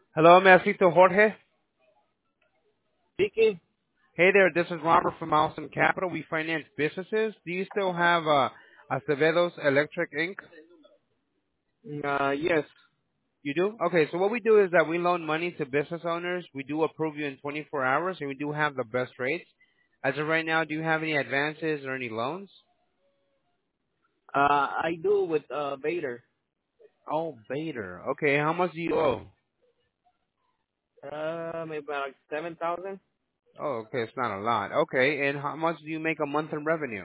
Hello, may I speak to Jorge? Speaking. Hey there, this is Robert from Austin Capital. We finance businesses. Do you still have Acevedo's Electric Inc.? Yes. You do? Okay, so what we do is that we loan money to business owners. We do approve you in 24 hours, and we do have the best rates. As of right now, do you have any advances or any loans? I do with Vader. Oh, Bader. Okay, how much do you owe? Maybe about like 7,000. Oh, okay, it's not a lot. Okay, and how much do you make a month in revenue?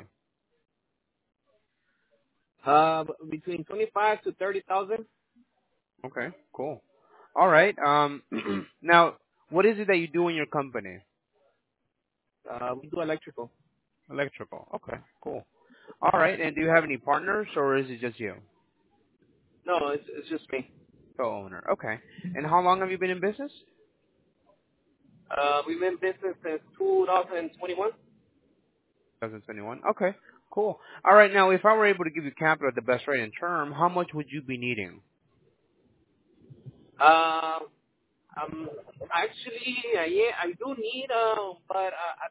Between 25 to 30,000. Okay, cool. All right. Now, what is it that you do in your company? We do electrical. Electrical. Okay, cool. All right. And do you have any partners, or is it just you, No, it's just me. co-owner? Okay. And how long have you been in business? We've been in business since 2021. 2021. Okay, cool. All right. Now, if I were able to give you capital at the best rate in term, how much would you be needing? Um, actually, yeah, I do need, but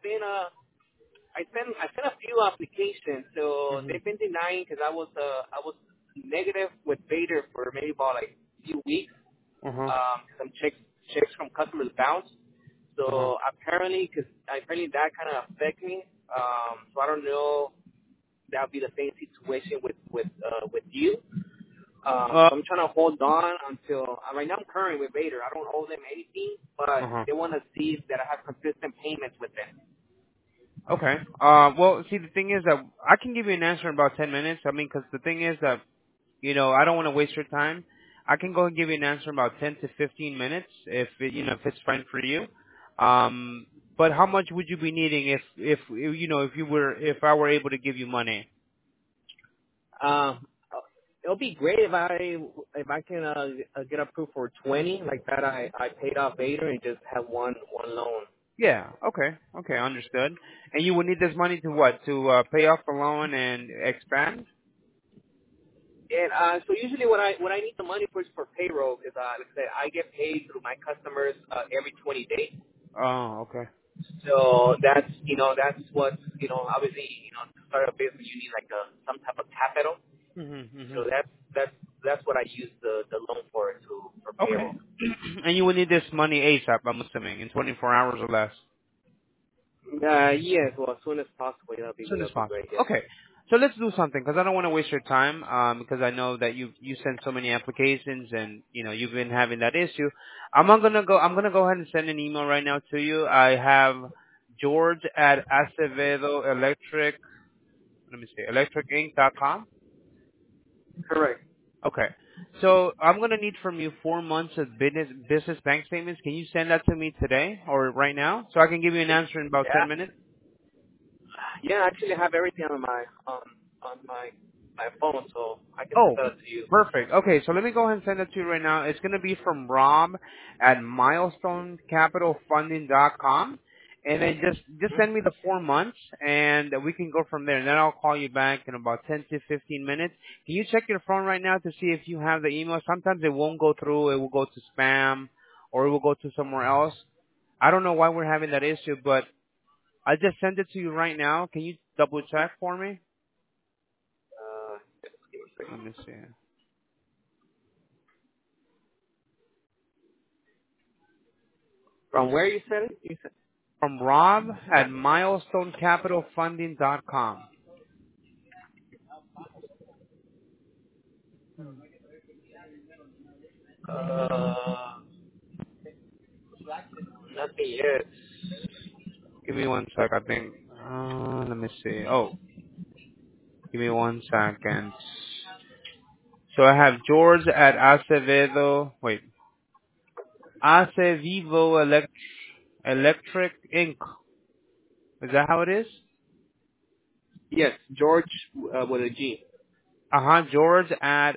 I sent a few applications, so Mhm. they've been denying because I was negative with Vader for maybe about like a few weeks. Uh huh. Some checks from customers bounced. Uh huh. So apparently that kind of affect me. So I don't know if that'll be the same situation with you. Uh So I'm trying to hold on until right now I'm current with Vader. I don't owe them anything, but huh. they want to see that I have consistent payments with them. Okay. Well, see, the thing is that I can give you an answer in about 10 minutes. I mean, because the thing is that I don't want to waste your time. I can go and give you an answer in about 10 to 15 minutes if it's fine for you. But how much would you be needing if I were able to give you money? Um, it'll be great if I can get approved for 20 like that. I paid off Vader and just have one loan. Yeah. Okay. Okay. Understood. And you would need this money to what? To pay off the loan and expand? And so usually what I need the money for is for payroll because like I said I get paid through my customers every 20 days. Oh, okay. So that's what obviously to start a business you need like some type of capital. Mhm. Mhm. So that's what I use the loan for Okay. payroll. And you would need this money ASAP, I'm assuming, in 24 hours or less. Yes, well as soon as possible As soon as that'll be possible. great. Yes. Okay. So let's do something because I don't want to waste your time because I know that you sent so many applications and you've been having that issue. I'm gonna go ahead and send an email right now to you. I have George at Acevedo Electric. Let me see, electricinc.com. Correct. Okay. So I'm gonna need from you 4 months of business bank statements. Can you send that to me today or right now so I can give you an answer in about Yeah. 10 minutes? Yeah, I actually have everything on my phone, so I can send Oh, that to you. perfect. Okay, so let me go ahead and send it to you right now. It's going to be from Rob at milestonecapitalfunding.com. And then just send me the 4 months, and we can go from there. And then I'll call you back in about 10 to 15 minutes. Can you check your phone right now to see if you have the email? Sometimes it won't go through. It will go to spam, or it will go to somewhere else. I don't know why we're having that issue, but I just sent it to you right now. Can you double check for me? Just give me a second. Let me see. From where you said it? You said From Rob at milestonecapitalfunding.com. uh, nothing yet. Give me one sec. I think. Let me see. Oh, give me 1 second. So I have George at Acevedo. Wait, Acevivo Electric Inc. Is that how it is? Yes, George with a G. George at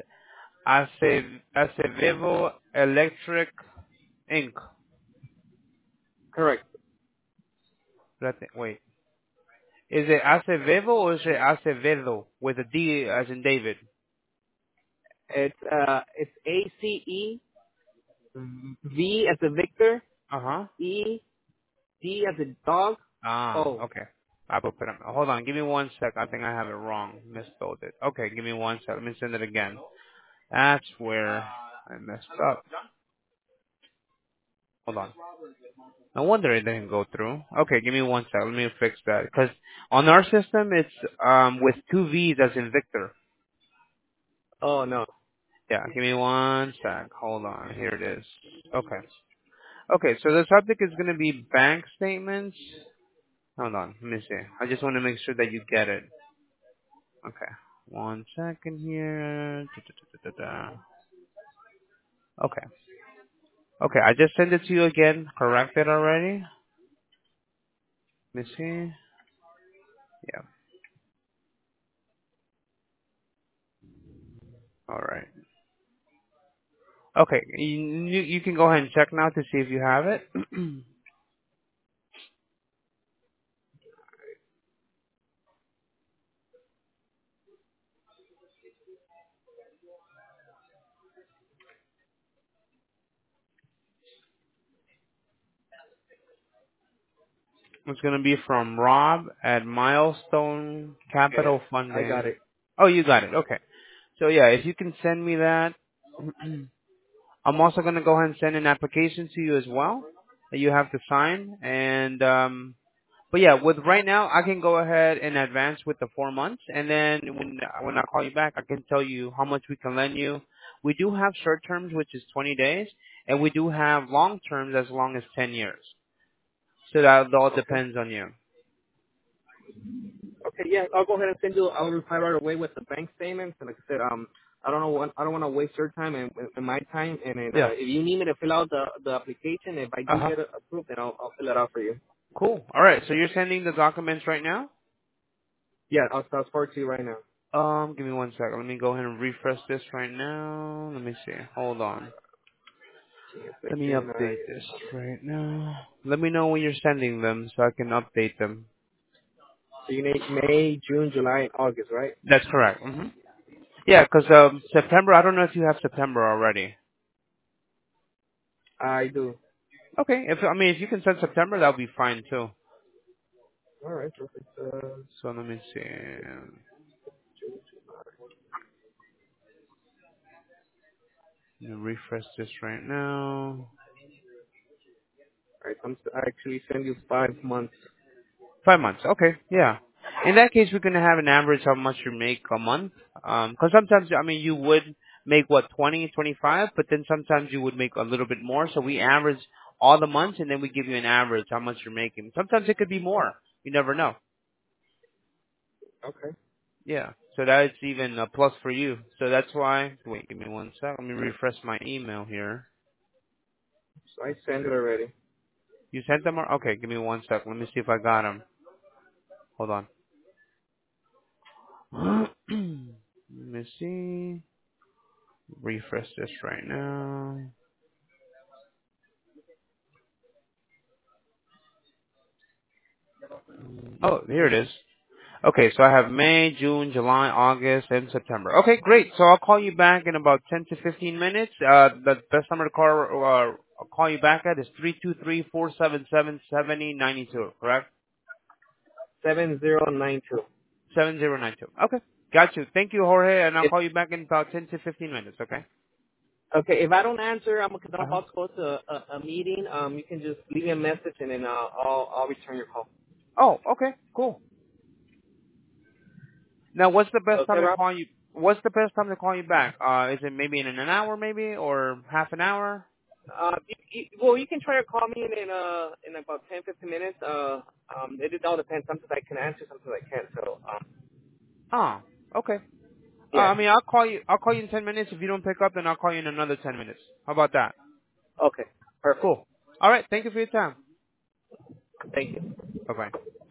Acevivo Electric Inc. Correct. Wait, is it Acevevo or is it Acevedo with a D as in David? It's ACE V as a Victor, Uh-huh. E, D as a dog, Ah, O. okay. I will put them. Hold on, give me one sec. I think I have it wrong. Misspelled it. Okay, give me one sec. Let me send it again. That's where I messed up. Hold on. No wonder it didn't go through. Okay, give me one sec. Let me fix that. Because on our system, it's with two V's as in Victor. Oh no. Yeah, give me one sec. Hold on. Here it is. Okay. Okay, so the subject is going to be bank statements. Hold on. Let me see. I just want to make sure that you get it. Okay. One second here. Da-da-da-da-da. Okay. Okay, I just sent it to you again. Corrected already. Let me see. Yeah. All right. Okay, you can go ahead and check now to see if you have it. It's gonna be from Rob at Milestone Okay, Capital I got Funding. it. Oh, you got it. Okay. So yeah, if you can send me that, I'm also gonna go ahead and send an application to you as well that you have to sign. And but yeah, with right now, I can go ahead and advance with the 4 months, and then when I call you back, I can tell you how much we can lend you. We do have short terms, which is 20 days, and we do have long terms as long as 10 years. So that all Okay. depends on you. Okay, yeah, I'll go ahead and send you. I'll reply right away with the bank statements. And like I said, I don't want to waste your time and my time. And then, Yeah. if you need me to fill out the application, if I Uh do huh. get it approved, then I'll fill it out for you. Cool. All right. So you're sending the documents right now? Yeah, I'll forward to you right now. Give me one second. Let me go ahead and refresh this right now. Let me see. Hold on. Give me a Let me second. update this right now. Let me know when you're sending them so I can update them. So you need May, June, July, and August, right? That's correct. Yeah, 'cause September. I don't know if you have September already. I do. Okay. If you can send September, that'll be fine too. All right, perfect. So let me see. Let me refresh this right now. All right, I actually send you 5 months. 5 months. Okay. Yeah. In that case, we're gonna have an average how much you make a month. 'Cause sometimes you would make what 20, 25, but then sometimes you would make a little bit more. So we average all the months, and then we give you an average how much you're making. Sometimes it could be more. You never know. Okay. Yeah. So that's even a plus for you. So that's why. Wait, give me one sec. Let me refresh my email here. So I sent it already. You sent them? Okay, give me one sec. Let me see if I got them. Hold on. Let me see. Refresh this right now. Oh, here it is. Okay, so I have May, June, July, August, and September. Okay, great. So I'll call you back in about 10 to 15 minutes. The best number to I'll call you back at is 323-477-7092, correct? 7092. 7092. Okay, got you. Thank you, Jorge, and I'll If call you back in about 10 to 15 minutes, okay? okay, if I don't answer, because I'm Uh-huh. about to go to a meeting. You can just leave me a message and then I'll return your call. Oh, okay, cool. Now, what's the best Okay, time to Rob. call you? What's the best time to call you back? Is it maybe in an hour, maybe, or half an hour? Well, you can try to call me in about 10-15 minutes. It all depends. Sometimes I can answer, sometimes I can't. So Oh, okay. yeah. I'll call you. I'll call you in 10 minutes. If you don't pick up, then I'll call you in another 10 minutes. How about that? Okay, perfect. Cool. All right. Thank you for your time. Thank you. Bye bye.